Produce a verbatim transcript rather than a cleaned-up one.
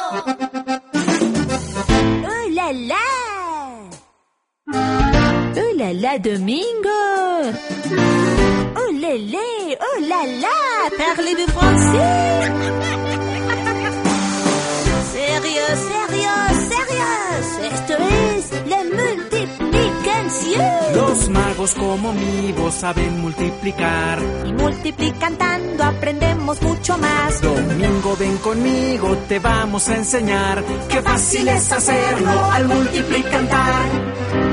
Oh là là! Oh là là, Domingo! Oh lélé! Oh là là! Parlez-vous français? Sérieux, sérieux, sérieux! Esto es la multiplicación. Los magos como mi voz saben multiplicar. Y multiplicando aprendemos mucho más. Domingo, ven conmigo, te vamos a enseñar. Qué fácil es hacerlo al multiplicar.